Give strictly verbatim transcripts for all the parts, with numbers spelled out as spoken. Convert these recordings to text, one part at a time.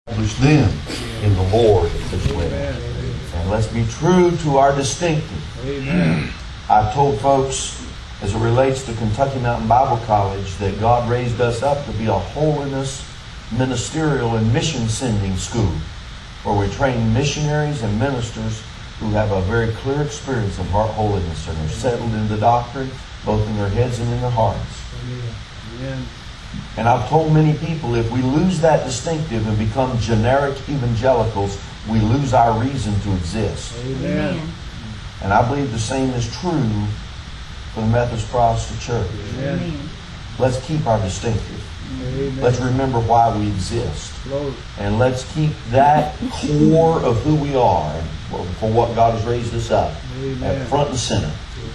establish them in the Lord as well. And let's be true to our distinctive. Amen. I've told folks, as it relates to Kentucky Mountain Bible College, that God raised us up to be a holiness, ministerial, and mission sending school, where we train missionaries and ministers who have a very clear experience of heart holiness and are settled in the doctrine, both in their heads and in their hearts. Amen. And I've told many people, if we lose that distinctive and become generic evangelicals, we lose our reason to exist. Amen. And I believe the same is true for the Methodist Protestant Church. Amen. Let's keep our distinctive. Amen. Let's remember why we exist. Lord. And let's keep that core of who we are for, for what God has raised us up Amen. at front and center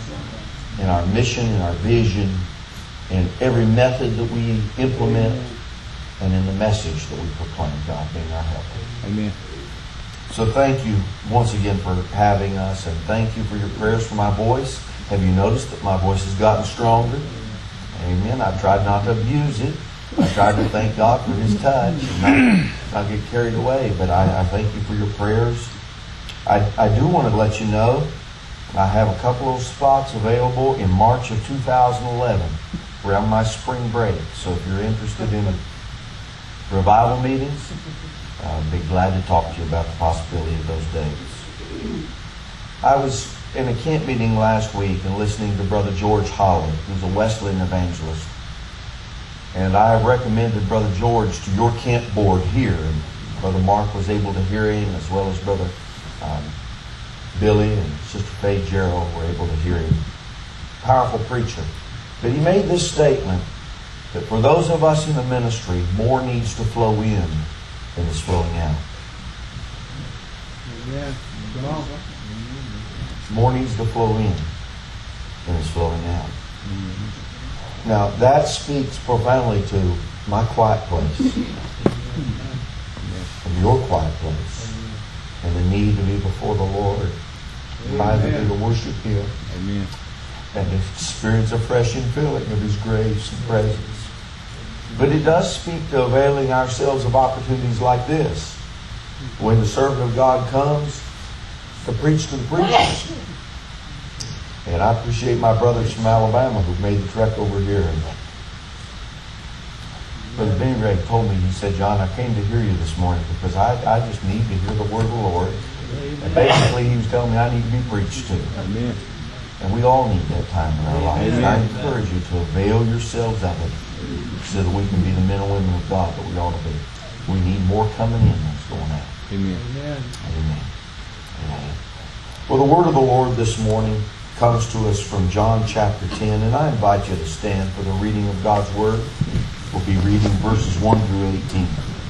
in our mission, in our vision, in every method that we implement, Amen. and in the message that we proclaim, God being our helper. Amen. So thank you once again for having us, and thank you for your prayers for my voice. Have you noticed that my voice has gotten stronger? Amen. I've tried not to abuse it. I tried to thank God for His touch and not, not get carried away. But I, I thank you for your prayers. I, I do want to let you know I have a couple of spots available in March of two thousand eleven around my spring break. So if you're interested in revival meetings, I'd be glad to talk to you about the possibility of those days. I was in a camp meeting last week and listening to Brother George Holland, who's a Wesleyan evangelist. And I recommended Brother George to your camp board here. And Brother Mark was able to hear him, as well as Brother um, Billy and Sister Faye Gerald were able to hear him. Powerful preacher. But he made this statement that for those of us in the ministry, more needs to flow in than is flowing out. Amen. Come on. More needs to flow in than is flowing out. Now, that speaks profoundly to my quiet place, and your quiet place, and the need to be before the Lord, either to worship Him, Amen. and to experience a fresh infilling of His grace and presence. But it does speak to availing ourselves of opportunities like this, when the servant of God comes to preach to the preachers. And I appreciate my brothers from Alabama who made the trek over here. And Brother Benny Ray told me, he said, John, I came to hear you this morning because I, I just need to hear the word of the Lord. And basically he was telling me I need to be preached to. Amen. And we all need that time in our lives. And I encourage you to avail yourselves of it so that we can be the men and women of God that we ought to be. We need more coming in than is going out. Amen. Amen. Amen. Well, the word of the Lord this morning comes to us from John chapter ten, and I invite you to stand for the reading of God's Word. We'll be reading verses one through eighteen.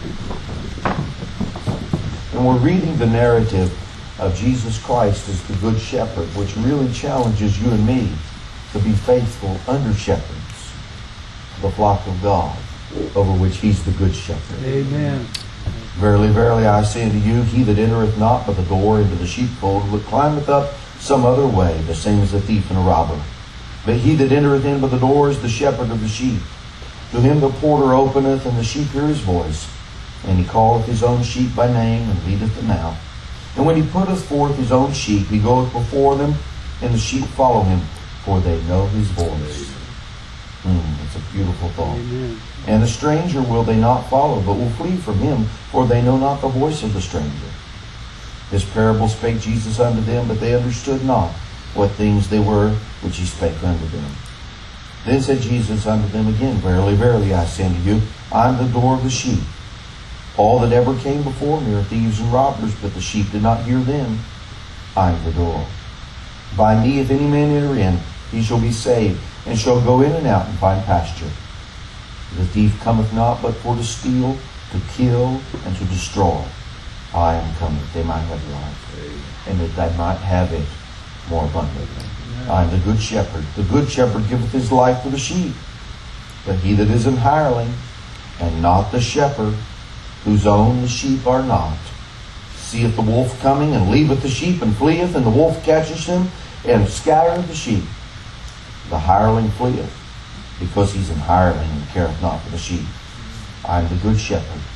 And we're reading the narrative of Jesus Christ as the Good Shepherd, which really challenges you and me to be faithful under-shepherds of the flock of God, over which He's the Good Shepherd. Amen. Verily, verily, I say unto you, he that entereth not by the door into the sheepfold, but climbeth up some other way, the same as a thief and a robber. But he that entereth in by the door is the shepherd of the sheep. To him the porter openeth, and the sheep hear his voice. And he calleth his own sheep by name, and leadeth them out. And when he putteth forth his own sheep, he goeth before them, and the sheep follow him, for they know his voice. Mm, it's a beautiful thought. Amen. And the stranger will they not follow, but will flee from him, for they know not the voice of the stranger. This parable spake Jesus unto them, but they understood not what things they were which he spake unto them. Then said Jesus unto them again, Verily, verily, I say unto you, I am the door of the sheep. All that ever came before me are thieves and robbers, but the sheep did not hear them. I am the door. By me, if any man enter in, he shall be saved, and shall go in and out and find pasture. The thief cometh not but for to steal, to kill, and to destroy. I am come that they might have life, and that they might have it more abundantly. I am the good shepherd. The good shepherd giveth his life for the sheep. But he that is an hireling, and not the shepherd, whose own the sheep are not, seeth the wolf coming, and leaveth the sheep, and fleeth, and the wolf catcheth him, and scattereth the sheep. The hireling fleeth, because he's an hireling, and careth not for the sheep. I am the good shepherd.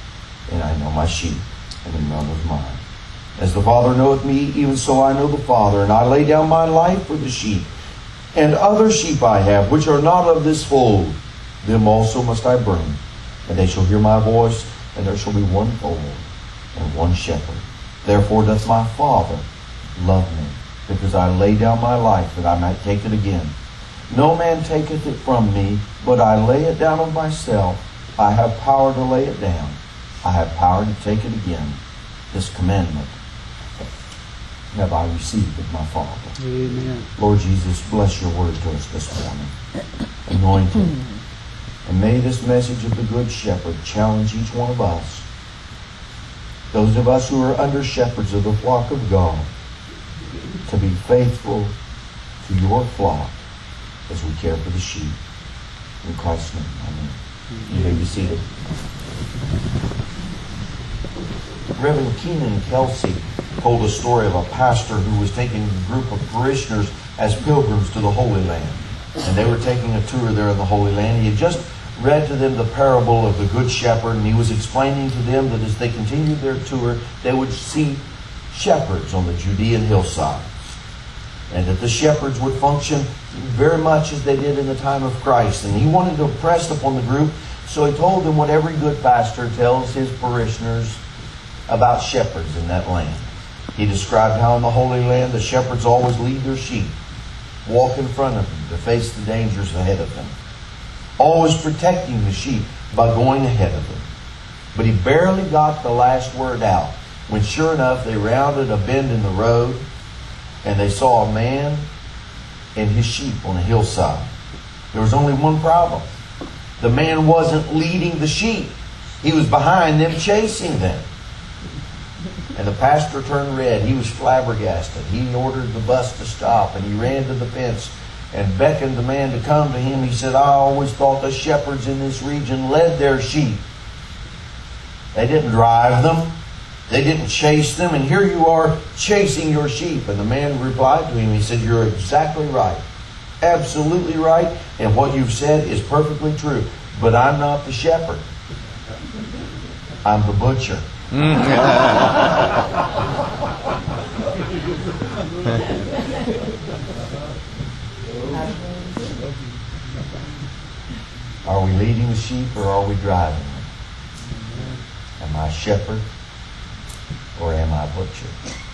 and I know my sheep, and they know of mine. As the Father knoweth me, even so I know the Father, and I lay down my life for the sheep. And other sheep I have, which are not of this fold, them also must I bring, and they shall hear my voice, and there shall be one fold and one shepherd. Therefore doth my Father love me, because I lay down my life that I might take it again. No man taketh it from me, but I lay it down of myself. I have power to lay it down. I have power to take it again. This commandment have I received of my Father. Amen. Lord Jesus, bless your word to us this morning. Anoint it. And may this message of the Good Shepherd challenge each one of us. Those of us who are under shepherds of the flock of God, to be faithful to your flock as we care for the sheep. In Christ's name, amen. You may be seated. Reverend Keenan Kelsey told a story of a pastor who was taking a group of parishioners as pilgrims to the Holy Land. And they were taking a tour there in the Holy Land. He had just read to them the parable of the Good Shepherd, and he was explaining to them that as they continued their tour, they would see shepherds on the Judean hillsides. And that the shepherds would function very much as they did in the time of Christ. And he wanted to impress upon the group, so he told them what every good pastor tells his parishioners about shepherds in that land. He described how in the Holy Land the shepherds always lead their sheep, walk in front of them to face the dangers ahead of them, always protecting the sheep by going ahead of them. But he barely got the last word out when sure enough they rounded a bend in the road and they saw a man and his sheep on a hillside. There was only one problem. The man wasn't leading the sheep. He was behind them chasing them. And the pastor turned red. He was flabbergasted. He ordered the bus to stop, and he ran to the fence and beckoned the man to come to him. He said, I always thought the shepherds in this region led their sheep. They didn't drive them. They didn't chase them. And here you are chasing your sheep. And the man replied to him, he said, you're exactly right. Absolutely right. And what you've said is perfectly true. But I'm not the shepherd. I'm the butcher. Are we leading the sheep or are we driving them? Am I shepherd or am I butcher?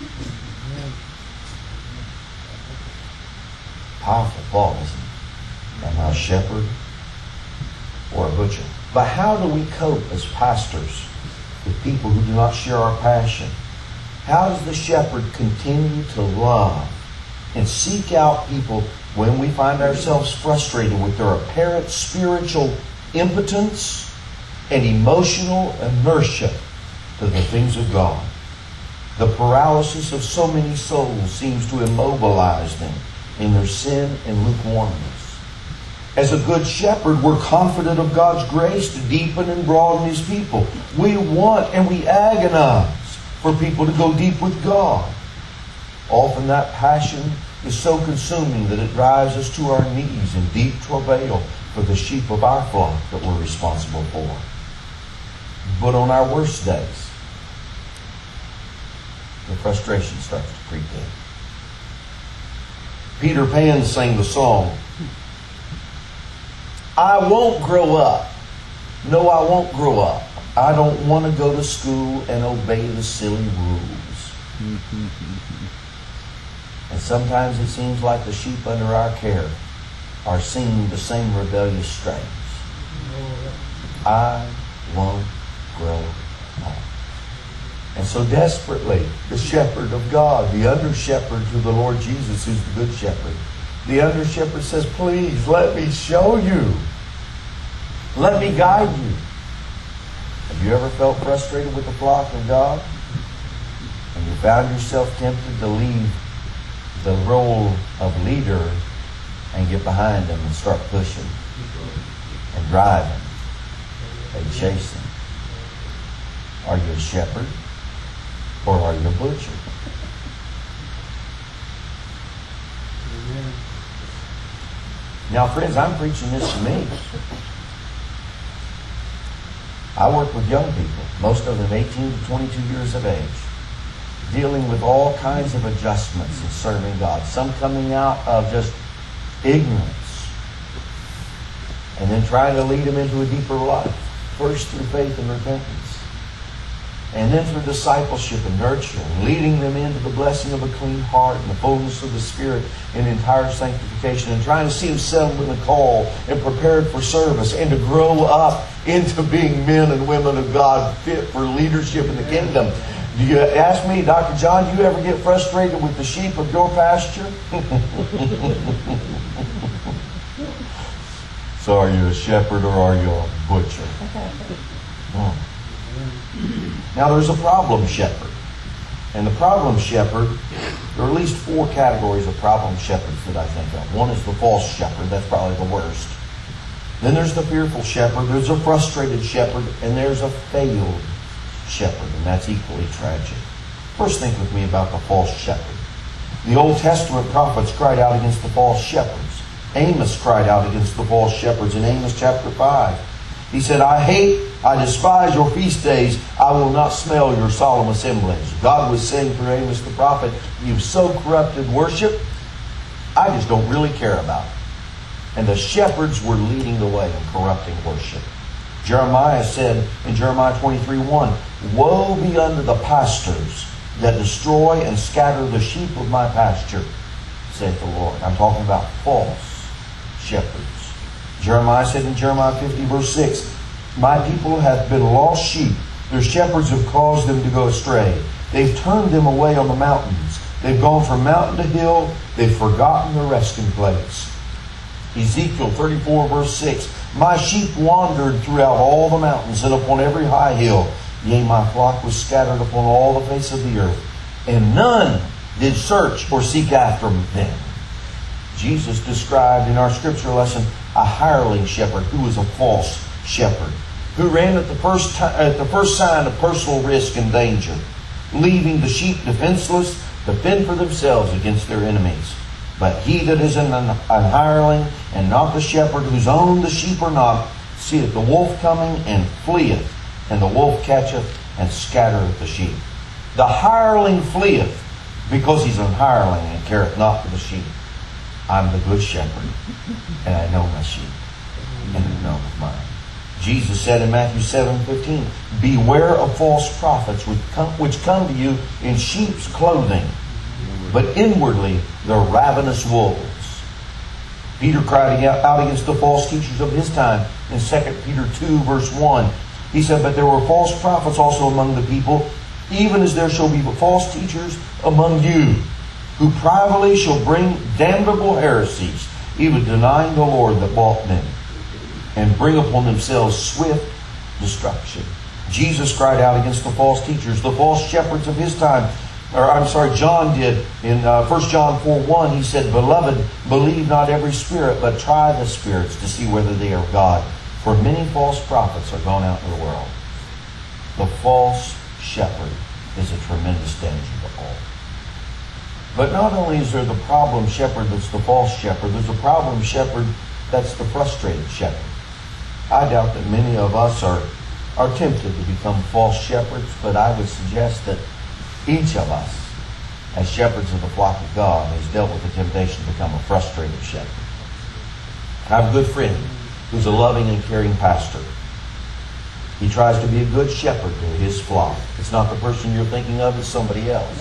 Powerful thought, isn't it? Am I a shepherd or a butcher? But how do we cope as pastors with people who do not share our passion? How does the shepherd continue to love and seek out people when we find ourselves frustrated with their apparent spiritual impotence and emotional inertia to the things of God? The paralysis of so many souls seems to immobilize them in their sin and lukewarmness. As a good shepherd, we're confident of God's grace to deepen and broaden His people. We want and we agonize for people to go deep with God. Often that passion is so consuming that it drives us to our knees in deep travail for the sheep of our flock that we're responsible for. But on our worst days, the frustration starts to creep in. Peter Pan sang the song, I won't grow up. No, I won't grow up. I don't want to go to school and obey the silly rules. And sometimes it seems like the sheep under our care are singing the same rebellious strains. I won't grow up. And so desperately, the shepherd of God, the under-shepherd to the Lord Jesus, who's the good shepherd, the under-shepherd says, please, let me show you. Let me guide you. Have you ever felt frustrated with the flock of God? And you found yourself tempted to leave the role of leader and get behind them and start pushing and driving and chasing? Are you a shepherd or are you a butcher? Amen. Now, friends, I'm preaching this to me. I work with young people, most of them eighteen to twenty-two years of age, dealing with all kinds of adjustments in serving God. Some coming out of just ignorance, and then trying to lead them into a deeper life. First through faith and repentance, and then through discipleship and nurture, and leading them into the blessing of a clean heart and the fullness of the Spirit in entire sanctification, and trying to see them settled in the call and prepared for service, and to grow up into being men and women of God fit for leadership in the kingdom. Do you ask me, Doctor John, do you ever get frustrated with the sheep of your pasture? So are you a shepherd or are you a butcher? Oh. Now there's a problem shepherd. And the problem shepherd, there are at least four categories of problem shepherds that I think of. One is the false shepherd. That's probably the worst. Then there's the fearful shepherd. There's a frustrated shepherd. And there's a failed shepherd. And that's equally tragic. First, think with me about the false shepherd. The Old Testament prophets cried out against the false shepherds. Amos cried out against the false shepherds in Amos chapter five. He said, I hate, I despise your feast days. I will not smell your solemn assemblies. God was saying through Amos the prophet, you've so corrupted worship, I just don't really care about it. And the shepherds were leading the way in corrupting worship. Jeremiah said in Jeremiah twenty-three one, woe be unto the pastors that destroy and scatter the sheep of my pasture, saith the Lord. I'm talking about false shepherds. Jeremiah said in Jeremiah fifty verse six, my people have been lost sheep. Their shepherds have caused them to go astray. They've turned them away on the mountains. They've gone from mountain to hill. They've forgotten their resting place. Ezekiel thirty-four verse six, my sheep wandered throughout all the mountains and upon every high hill. Yea, my flock was scattered upon all the face of the earth, and none did search or seek after them. Jesus described in our scripture lesson a hireling shepherd who was a false shepherd, who ran at the first time, at the first sign of personal risk and danger, leaving the sheep defenseless to fend for themselves against their enemies. But he that is an, an hireling and not the shepherd, whose own the sheep are not, seeth the wolf coming and fleeth, and the wolf catcheth and scattereth the sheep. The hireling fleeth because he's an hireling and careth not for the sheep. I'm the good shepherd, and I know my sheep, and they know mine. Jesus said in Matthew seven fifteen, beware of false prophets which come, which come to you in sheep's clothing, but inwardly they're ravenous wolves. Peter cried out against the false teachers of his time in Second Peter two verse one. He said, but there were false prophets also among the people, even as there shall be false teachers among you, who privately shall bring damnable heresies, even denying the Lord that bought them, and bring upon themselves swift destruction. Jesus cried out against the false teachers, the false shepherds of his time. Or I'm sorry, John did in uh, First John four one. He said, beloved, believe not every spirit, but try the spirits to see whether they are God. For many false prophets are gone out in the world. The false shepherd is a tremendous danger to all. But not only is there the problem shepherd that's the false shepherd, there's a problem shepherd that's the frustrated shepherd. I doubt that many of us are, are tempted to become false shepherds, but I would suggest that each of us, as shepherds of the flock of God, has dealt with the temptation to become a frustrated shepherd. I have a good friend who's a loving and caring pastor. He tries to be a good shepherd to his flock. It's not the person you're thinking of, it's somebody else.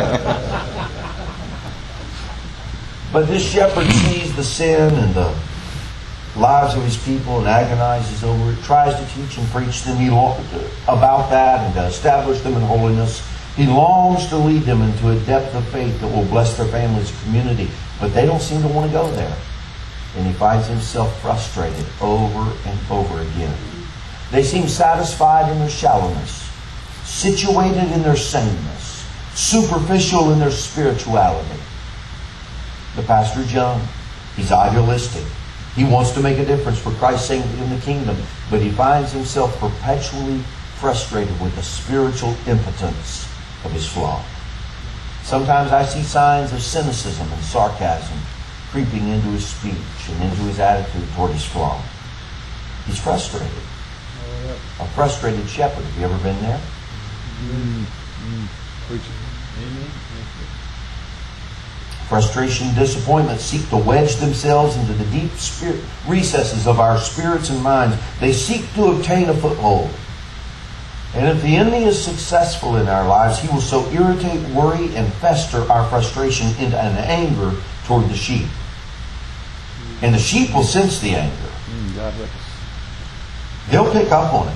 But this shepherd sees the sin and the lives of his people and agonizes over it, tries to teach and preach them about that and to establish them in holiness. He longs to lead them into a depth of faith that will bless their families and community, but they don't seem to want to go there. And he finds himself frustrated over and over again. They seem satisfied in their shallowness, situated in their sameness, superficial in their spirituality. The pastor's young. He's idealistic. He wants to make a difference for Christ's sake in the kingdom, but he finds himself perpetually frustrated with the spiritual impotence of his flock. Sometimes I see signs of cynicism and sarcasm creeping into his speech and into his attitude toward his flock. He's frustrated. A frustrated shepherd. Have you ever been there? Mm. Mm. Preach it. Amen. Frustration and disappointment seek to wedge themselves into the deep spirit recesses of our spirits and minds. They seek to obtain a foothold. And if the enemy is successful in our lives, he will so irritate, worry, and fester our frustration into an anger toward the sheep. And the sheep will sense the anger. Mm, God help us. They'll pick up on it.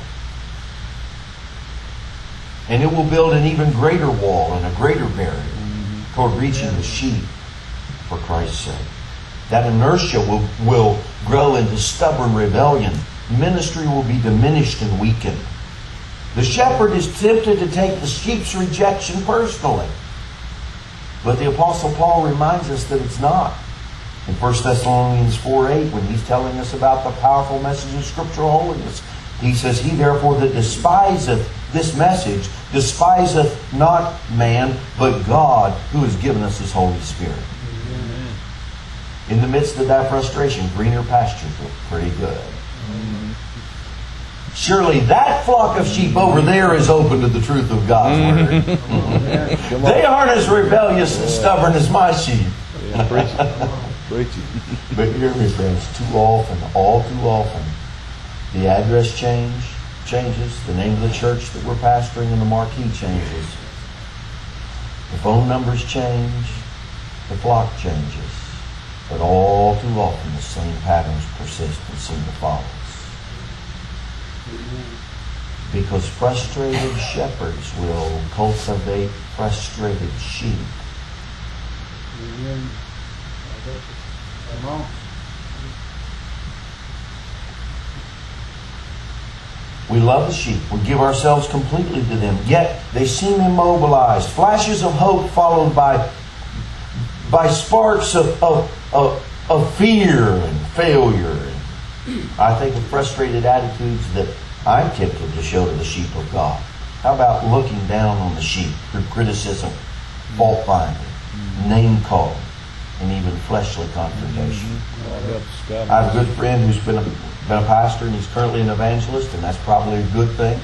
And it will build an even greater wall and a greater barrier mm-hmm. toward reaching the sheep for Christ's sake. That inertia will, will grow into stubborn rebellion. Ministry will be diminished and weakened. The shepherd is tempted to take the sheep's rejection personally. But the Apostle Paul reminds us that it's not. In First Thessalonians four eight, when he's telling us about the powerful message of scriptural holiness, he says, He therefore that despiseth this message, despiseth not man, but God, who has given us His Holy Spirit. Amen. In the midst of that frustration, greener pastures look pretty good. Amen. Surely that flock of sheep over there is open to the truth of God's Word. They aren't as rebellious and stubborn as my sheep. Yeah, preach it. Preach it. But hear me, friends, too often, all too often, the address change changes, the name of the church that we're pastoring and the marquee changes. The phone numbers change, the flock changes. But all too often the same patterns persist and seem to follow us. Because frustrated shepherds will cultivate frustrated sheep. Amen. Come on. We love the sheep. We give ourselves completely to them. Yet they seem immobilized. Flashes of hope followed by, by sparks of, of, of, of fear and failure. I think of frustrated attitudes that I'm tempted to show to the sheep of God. How about looking down on the sheep through criticism, fault finding, name calling, and even fleshly confrontation? I have a good friend who's been a, been a pastor and he's currently an evangelist, and that's probably a good thing.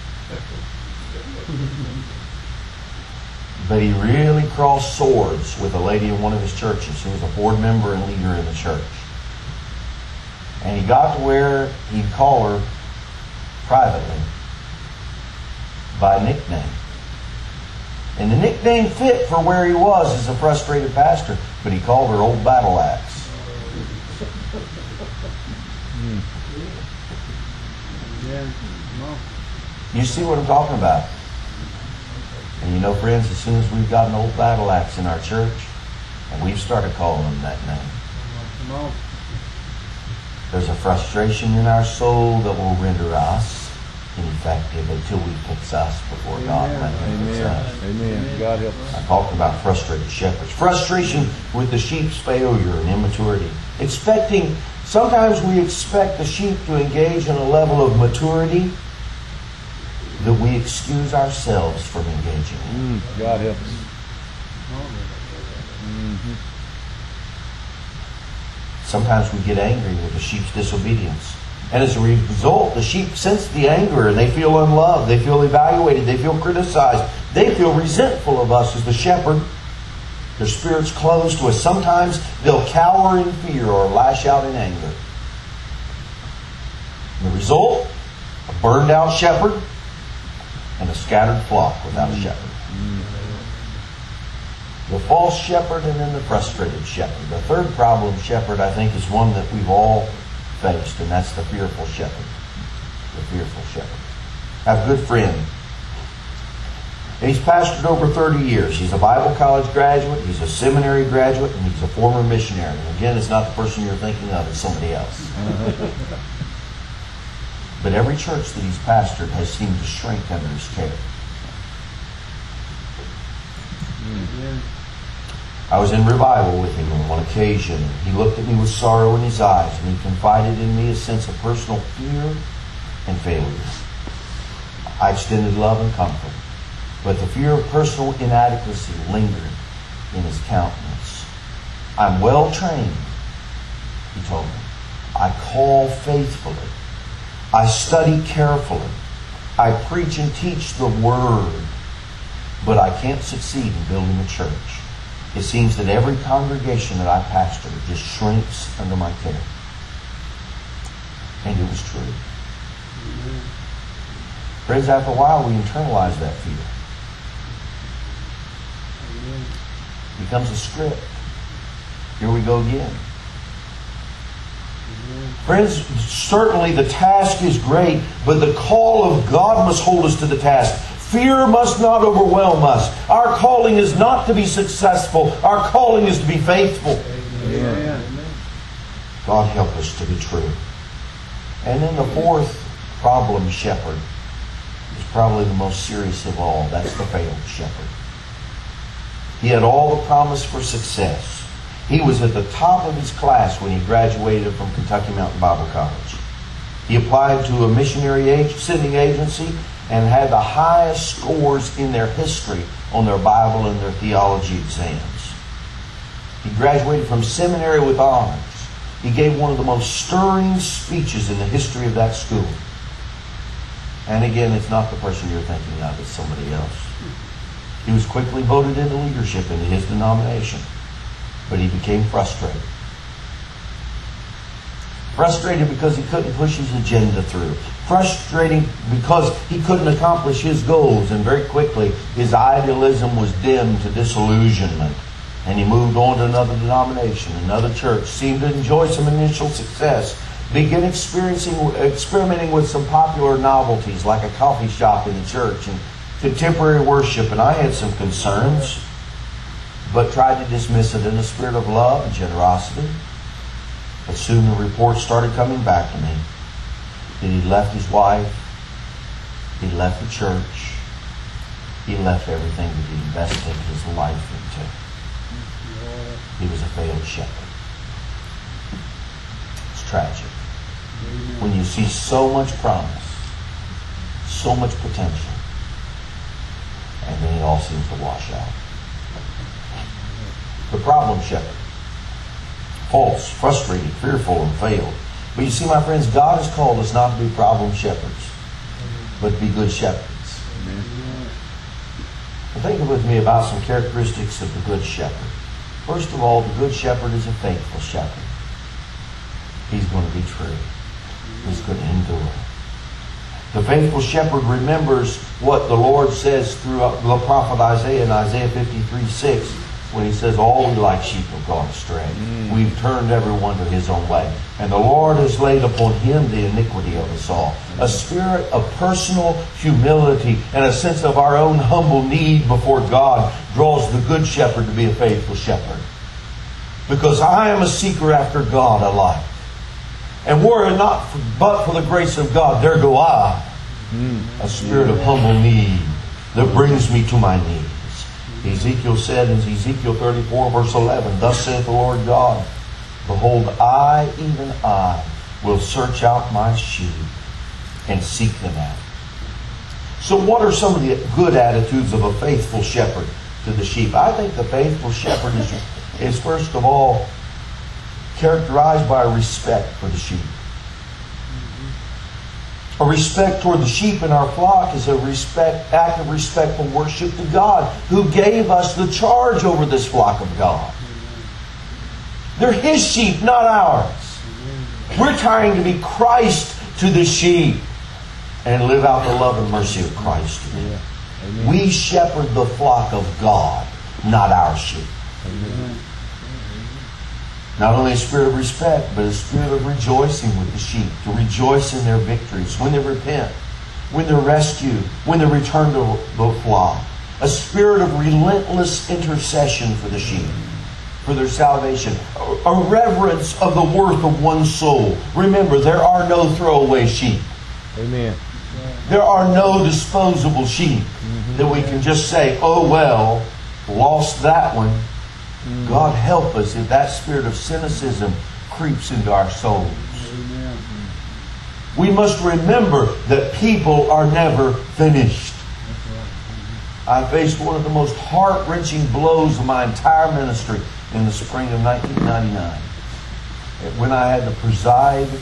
But he really crossed swords with a lady in one of his churches who was a board member and leader in the church. And he got to where he'd call her privately by a nickname. And the nickname fit for where he was as a frustrated pastor, but he called her Old Battle Axe. You see what I'm talking about? And you know, friends, as soon as we've got an Old Battle Axe in our church, and we've started calling him that name, there's a frustration in our soul that will render us ineffective until we fix us before God. Amen. Us. Amen. God help us. I talked about frustrated shepherds. Frustration with the sheep's failure and immaturity. Expecting, sometimes we expect the sheep to engage in a level of maturity that we excuse ourselves from engaging in. Mm, God help us. Mm-hmm. Sometimes we get angry with the sheep's disobedience. And as a result, the sheep sense the anger and they feel unloved. They feel evaluated. They feel criticized. They feel resentful of us as the shepherd. Their spirits close to us. Sometimes they'll cower in fear or lash out in anger. And the result, a burned out shepherd and a scattered flock without a shepherd. The false shepherd and then the frustrated shepherd. The third problem shepherd, I think, is one that we've all faced, and that's the fearful shepherd. The fearful shepherd. I have a good friend. He's pastored over thirty years. He's a Bible college graduate, he's a seminary graduate, and he's a former missionary. And again, it's not the person you're thinking of, it's somebody else. But every church that he's pastored has seemed to shrink under his care. I was in revival with him on one occasion. He looked at me with sorrow in his eyes, and he confided in me a sense of personal fear and failure. I extended love and comfort, but the fear of personal inadequacy lingered in his countenance. I'm well trained, he told me. I call faithfully, I study carefully. I preach and teach the Word. But I can't succeed in building a church. It seems that every congregation that I pastor just shrinks under my care. And it was true. Amen. Friends, after a while we internalize that fear. Amen. It becomes a script. Here we go again. Amen. Friends, certainly the task is great, but the call of God must hold us to the task. Fear must not overwhelm us. Our calling is not to be successful. Our calling is to be faithful. Amen. God help us to be true. And then the fourth problem shepherd is probably the most serious of all. That's the failed shepherd. He had all the promise for success. He was at the top of his class when he graduated from Kentucky Mountain Bible College. He applied to a missionary age, sending agency and had the highest scores in their history on their Bible and their theology exams. He graduated from seminary with honors. He gave one of the most stirring speeches in the history of that school. And again, it's not the person you're thinking of, it's somebody else. He was quickly voted into leadership in his denomination, but he became frustrated. Frustrated because he couldn't push his agenda through. Frustrating because he couldn't accomplish his goals. And very quickly, his idealism was dimmed to disillusionment. And he moved on to another denomination, another church. Seemed to enjoy some initial success. Began experiencing, experimenting with some popular novelties, like a coffee shop in the church and contemporary worship. And I had some concerns, but tried to dismiss it in a spirit of love and generosity. But soon the reports started coming back to me that he left his wife, he left the church, he left everything that he invested his life into. He was a failed shepherd. It's tragic. When you see so much promise, so much potential, and then it all seems to wash out. The problem shepherd. False, frustrated, fearful, and failed. But you see, my friends, God has called us not to be problem shepherds, but to be good shepherds. Amen. Think with me about some characteristics of the good shepherd. First of all, the good shepherd is a faithful shepherd. He's going to be true. He's going to endure. The faithful shepherd remembers what the Lord says through the prophet Isaiah in Isaiah fifty-three six. When he says, all we like sheep have gone astray. Mm. We've turned everyone to his own way. And the Lord has laid upon him the iniquity of us all. A spirit of personal humility and a sense of our own humble need before God draws the good shepherd to be a faithful shepherd. Because I am a seeker after God alike. And were it not for, but for the grace of God, there go I. Mm. A spirit of humble need that brings me to my knees. Ezekiel said in Ezekiel thirty-four verse eleven, thus saith the Lord God, behold, I, even I, will search out my sheep and seek them out. So what are some of the good attitudes of a faithful shepherd to the sheep? I think the faithful shepherd is, is first of all characterized by a respect for the sheep. A respect toward the sheep in our flock is a respect, act of respectful worship to God, who gave us the charge over this flock of God. They're His sheep, not ours. We're trying to be Christ to the sheep and live out the love and mercy of Christ to them. We shepherd the flock of God, not our sheep. Amen. Not only a spirit of respect, but a spirit of rejoicing with the sheep. To rejoice in their victories, when they repent, when they're rescued, when they return to the flock. A spirit of relentless intercession for the sheep, for their salvation. A reverence of the worth of one's soul. Remember, there are no throwaway sheep. Amen. There are no disposable sheep mm-hmm. that we can just say, oh well, lost that one. Mm. God help us if that spirit of cynicism creeps into our souls. Amen. We must remember that people are never finished. I faced one of the most heart-wrenching blows of my entire ministry in the spring of nineteen ninety-nine. When I had to preside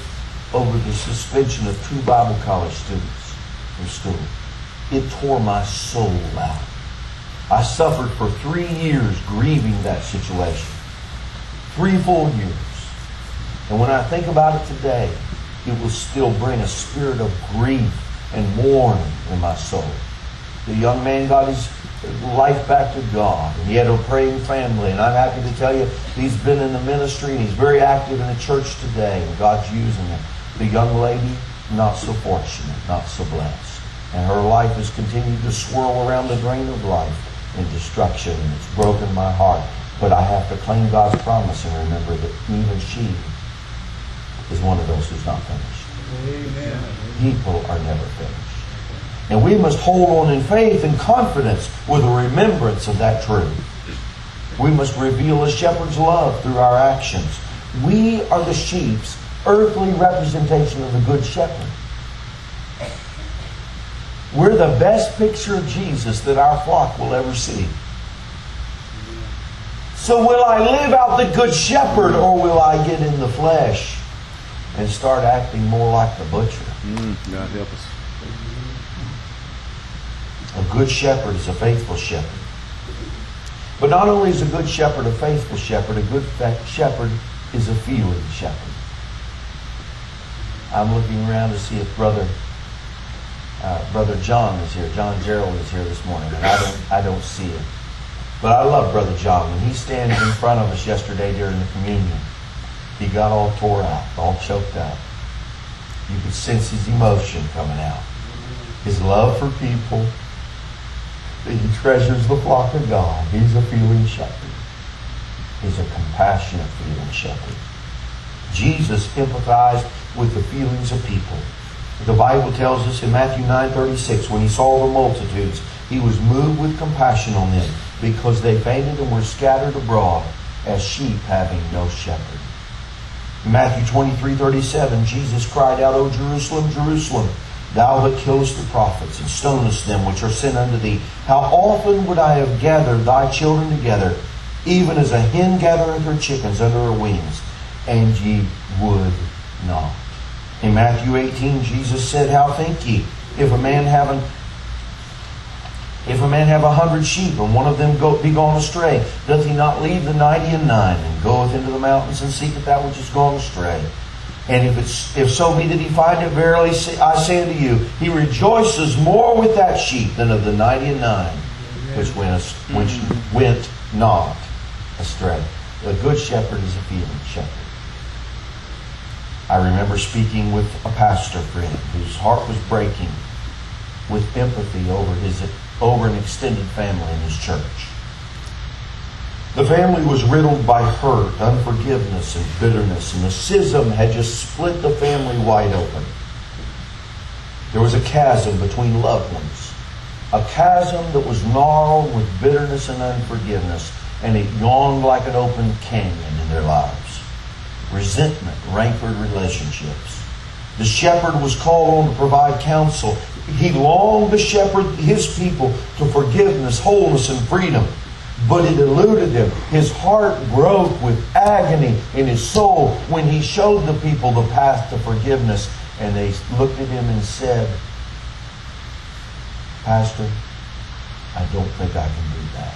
over the suspension of two Bible college students from school. It tore my soul out. I suffered for three years grieving that situation. Three full years. And when I think about it today, it will still bring a spirit of grief and mourning in my soul. The young man got his life back to God, and he had a praying family, and I'm happy to tell you he's been in the ministry and he's very active in the church today, and God's using him. The young lady, not so fortunate, not so blessed, and her life has continued to swirl around the drain of life in destruction, and it's broken my heart. But I have to claim God's promise and remember that even she is one of those who's not finished. Amen. People are never finished. And we must hold on in faith and confidence with a remembrance of that truth. We must reveal a shepherd's love through our actions. We are the sheep's earthly representation of the Good Shepherd. We're the best picture of Jesus that our flock will ever see. So will I live out the Good Shepherd, or will I get in the flesh and start acting more like the butcher? Mm, God help us. A good shepherd is a faithful shepherd. But not only is a good shepherd a faithful shepherd, a good shepherd is a feeling shepherd. I'm looking around to see if Brother uh, Brother John is here. John Gerald is here this morning, and I don't I don't see him. But I love Brother John. When he stands in front of us yesterday during the communion, he got all tore out, all choked up. You could sense his emotion coming out. His love for people. He treasures the flock of God. He's a feeling shepherd. He's a compassionate feeling shepherd. Jesus empathized with the feelings of people. The Bible tells us in Matthew nine thirty-six, when he saw the multitudes, he was moved with compassion on them, because they fainted and were scattered abroad as sheep having no shepherd. In Matthew twenty-three thirty-seven, Jesus cried out, O Jerusalem, Jerusalem, thou that killest the prophets, and stonest them which are sent unto thee, how often would I have gathered thy children together, even as a hen gathereth her chickens under her wings, and ye would not. In Matthew eighteen, Jesus said, How think ye, if a man have an If a man have a hundred sheep, and one of them go, be gone astray, doth he not leave the ninety and nine, and goeth into the mountains, and seeketh that which is gone astray? And if it's if so be that he find it, verily I say unto you, he rejoices more with that sheep than of the ninety and nine, which went, which went not astray. The good shepherd is a feeling shepherd. I remember speaking with a pastor friend whose heart was breaking with empathy over his over an extended family in his church. The family was riddled by hurt, unforgiveness, and bitterness, and the schism had just split the family wide open. There was a chasm between loved ones, a chasm that was gnarled with bitterness and unforgiveness, and it yawned like an open canyon in their lives. Resentment rancored relationships. The shepherd was called on to provide counsel. He longed to shepherd his people to forgiveness, wholeness, and freedom. But it eluded him. His heart broke with agony in his soul when he showed the people the path to forgiveness. And they looked at him and said, Pastor, I don't think I can do that.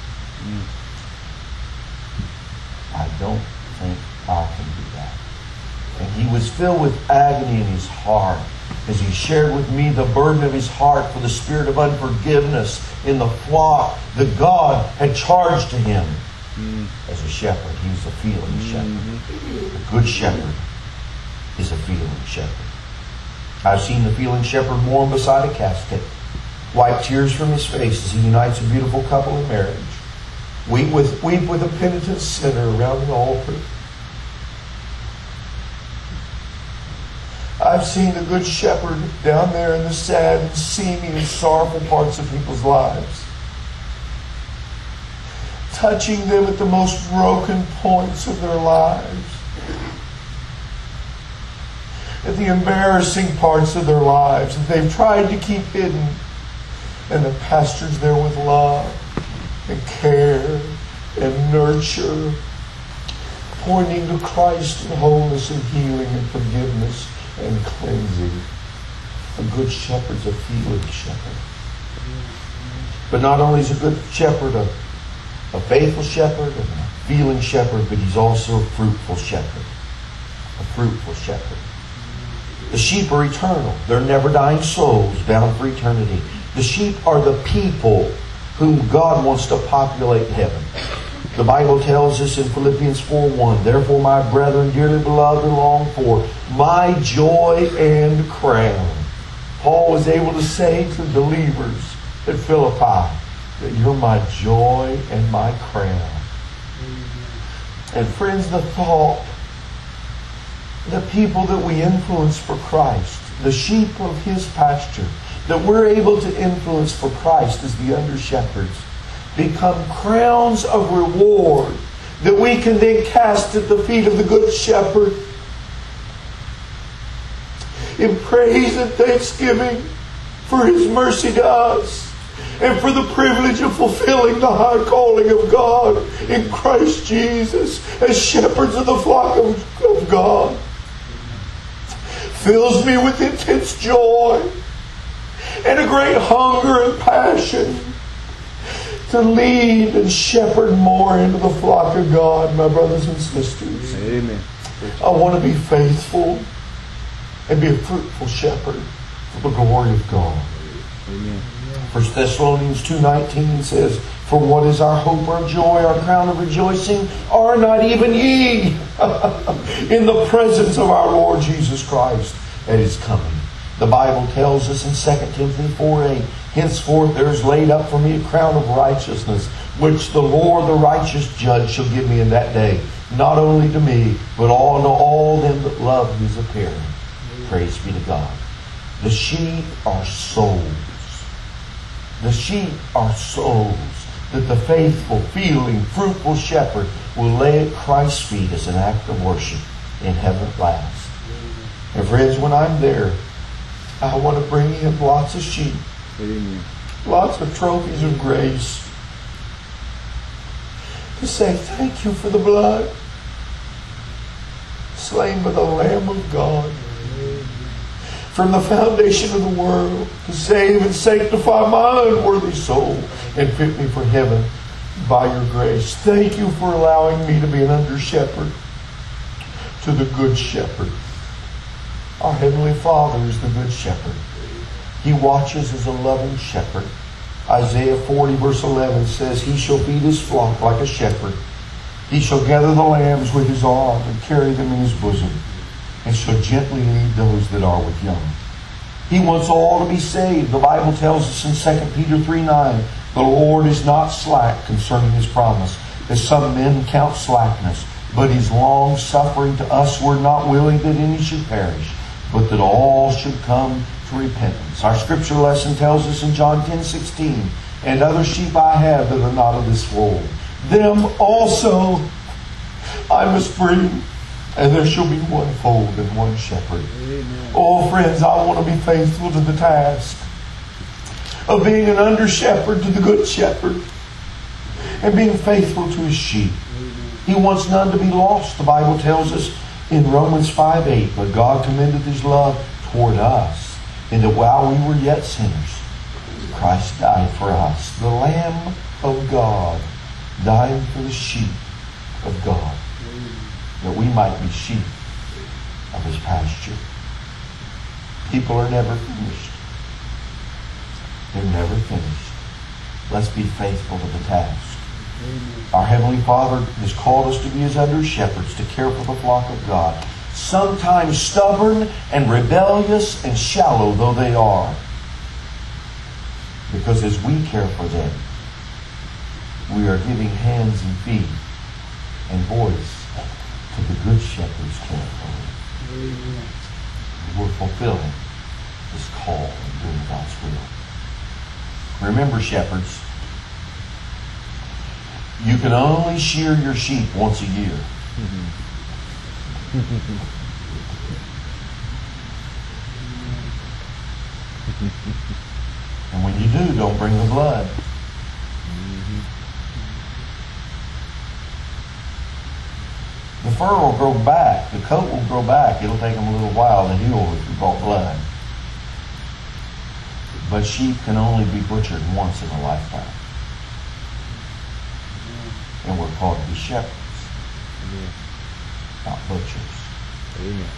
I don't think I can do that. And he was filled with agony in his heart as he shared with me the burden of his heart for the spirit of unforgiveness in the flock that God had charged to him. Mm. As a shepherd, he was a feeling mm-hmm. shepherd. A good shepherd is a feeling shepherd. I've seen the feeling shepherd mourn beside a casket, wipe tears from his face as he unites a beautiful couple in marriage, weep with, weep with a penitent sinner around an altar. I've seen the good shepherd down there in the sad and seamy and sorrowful parts of people's lives, touching them at the most broken points of their lives, at the embarrassing parts of their lives that they've tried to keep hidden. And the pastor's there with love and care and nurture, pointing to Christ in wholeness and healing and forgiveness, and cleansing. A good shepherd's a feeling shepherd. But not only is a good shepherd a, a faithful shepherd and a feeling shepherd, but he's also a fruitful shepherd. A fruitful shepherd. The sheep are eternal. They're never-dying souls bound for eternity. The sheep are the people whom God wants to populate heaven. The Bible tells us in Philippians four one, therefore, my brethren, dearly beloved and longed for, my joy and crown. Paul was able to say to the believers at Philippi that you're my joy and my crown. And friends, the thought, the people that we influence for Christ, the sheep of His pasture, that we're able to influence for Christ as the under-shepherds, become crowns of reward that we can then cast at the feet of the Good Shepherd in praise and thanksgiving for His mercy to us and for the privilege of fulfilling the high calling of God in Christ Jesus as shepherds of the flock of, of God. Fills me with intense joy and a great hunger and passion to lead and shepherd more into the flock of God, my brothers and sisters. Amen. I want to be faithful and be a fruitful shepherd for the glory of God. Amen. First Thessalonians two nineteen says, for what is our hope, our joy, our crown of rejoicing? Are not even ye in the presence of our Lord Jesus Christ at His coming? The Bible tells us in Second Timothy four eight, henceforth there is laid up for me a crown of righteousness, which the Lord, the righteous judge, shall give me in that day, not only to me, but all to all them that love His appearing. Praise be to God. The sheep are souls. The sheep are souls that the faithful, feeling, fruitful shepherd will lay at Christ's feet as an act of worship in heaven at last. And friends, when I'm there, I want to bring in lots of sheep. Amen. Lots of trophies of grace. To say thank you for the blood slain by the Lamb of God. From the foundation of the world to save and sanctify my unworthy soul and fit me for heaven by your grace. Thank you for allowing me to be an under-shepherd to the Good Shepherd. Our Heavenly Father is the Good Shepherd. He watches as a loving shepherd. Isaiah forty verse eleven says, He shall feed His flock like a shepherd. He shall gather the lambs with His arm and carry them in His bosom, and shall gently lead those that are with young. He wants all to be saved. The Bible tells us in Second Peter three nine, the Lord is not slack concerning His promise, as some men count slackness, but He's long suffering to us. We're not willing that any should perish, but that all should come to repentance. Our scripture lesson tells us in John ten sixteen, and other sheep I have that are not of this fold, them also I must bring, and there shall be one fold and one shepherd. Amen. Oh, friends, I want to be faithful to the task of being an under-shepherd to the Good Shepherd and being faithful to His sheep. Amen. He wants none to be lost. The Bible tells us in Romans five eight, but God commended His love toward us, and that while we were yet sinners, Christ died for us. The Lamb of God dying for the sheep of God, that we might be sheep of His pasture. People are never finished. They're never finished. Let's be faithful to the task. Amen. Our Heavenly Father has called us to be His under-shepherds, to care for the flock of God. Sometimes stubborn and rebellious and shallow though they are. Because as we care for them, we are giving hands and feet and voice to the Good Shepherd's care for them. We're fulfilling this call and doing God's will. Remember, shepherds, you can only shear your sheep once a year. And when you do, don't bring the blood. The fur will grow back. The coat will grow back. It'll take them a little while to heal if you brought blood. But sheep can only be butchered once in a lifetime. And we're called to be shepherds, Amen. not butchers. Amen.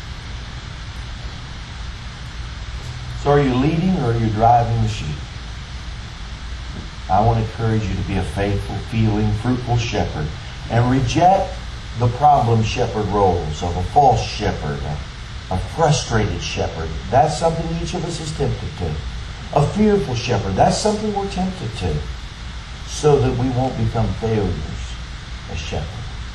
So are you leading or are you driving the sheep? I want to encourage you to be a faithful, feeling, fruitful shepherd and reject the problem shepherd roles of a false shepherd, a, a frustrated shepherd. That's something each of us is tempted to. A fearful shepherd. That's something we're tempted to. So that we won't become failures as shepherds.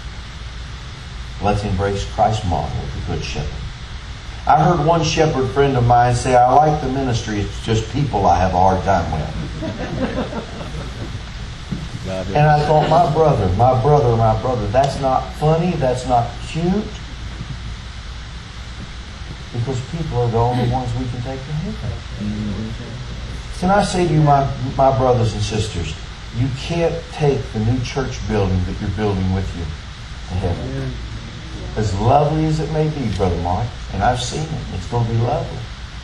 Let's embrace Christ's model of the Good Shepherd. I heard one shepherd friend of mine say, I like the ministry, it's just people I have a hard time with. And I thought, my brother, my brother, my brother, that's not funny, that's not cute. Because people are the only ones we can take to heaven. Can I say to you, my, my brothers and sisters, you can't take the new church building that you're building with you to heaven. As lovely as it may be, Brother Mark, and I've seen it, it's going to be lovely.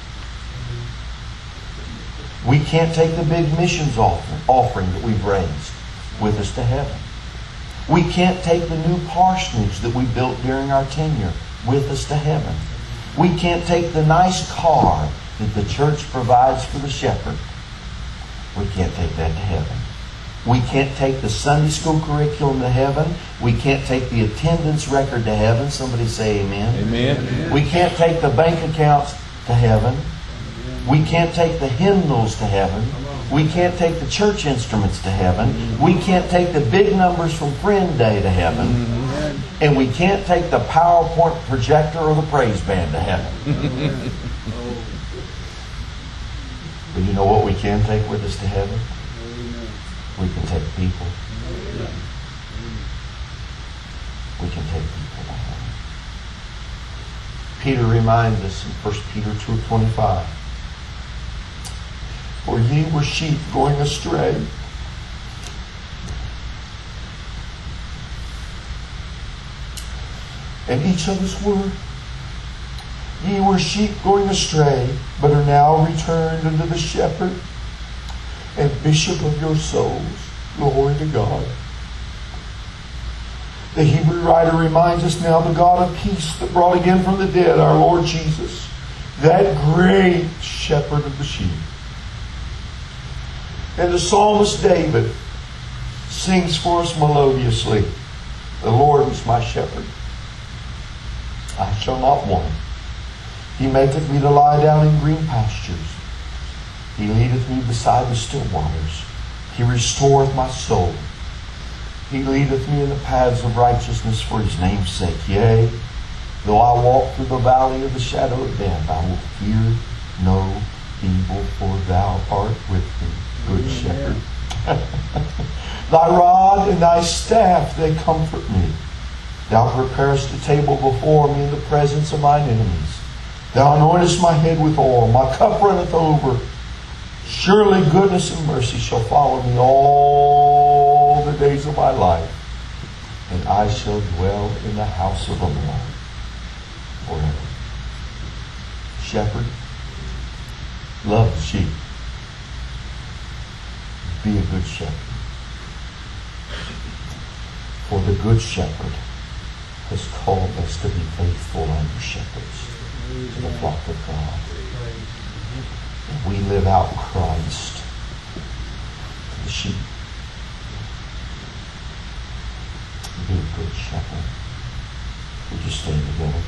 We can't take the big missions offering, offering that we've raised with us to heaven. We can't take the new parsonage that we built during our tenure with us to heaven. We can't take the nice car that the church provides for the shepherd. We can't take that to heaven. We can't take the Sunday school curriculum to heaven. We can't take the attendance record to heaven. Somebody say amen. Amen. We can't take the bank accounts to heaven. We can't take the hymnals to heaven. We can't take the church instruments to heaven. We can't take the big numbers from Friend Day to heaven. And we can't take the PowerPoint projector or the praise band to heaven. But you know what we can take with us to heaven? We can take people. We can take people to heaven. Peter reminds us in First Peter two twenty-five. For ye were sheep going astray. And each of us were. Ye were sheep going astray, but are now returned unto the shepherd and bishop of your souls. Glory to God. The Hebrew writer reminds us now the God of peace that brought again from the dead our Lord Jesus, that great shepherd of the sheep. And the psalmist David sings for us melodiously, the Lord is my shepherd. I shall not want. He maketh me to lie down in green pastures. He leadeth me beside the still waters. He restoreth my soul. He leadeth me in the paths of righteousness for His name's sake. Yea, though I walk through the valley of the shadow of death, I will fear no evil, for Thou art with me, good shepherd. Thy rod and Thy staff, they comfort me. Thou preparest a table before me in the presence of mine enemies. Thou anointest my head with oil. My cup runneth over. Surely goodness and mercy shall follow me all the days of my life, and I shall dwell in the house of the Lord forever. Shepherd, love the sheep. Be a good shepherd. For the good shepherd has called us to be faithful under shepherds to the flock of God. And we live out Christ to the sheep. Be a good shepherd. Would you stand together?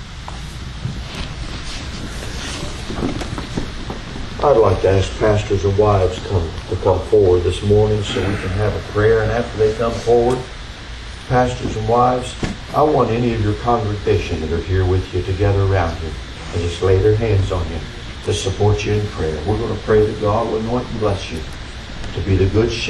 I'd like to ask pastors and wives come to come forward this morning so we can have a prayer. And after they come forward, pastors and wives, I want any of your congregation that are here with you to gather around you and just lay their hands on you to support you in prayer. We're going to pray that God will anoint and bless you to be the good shepherd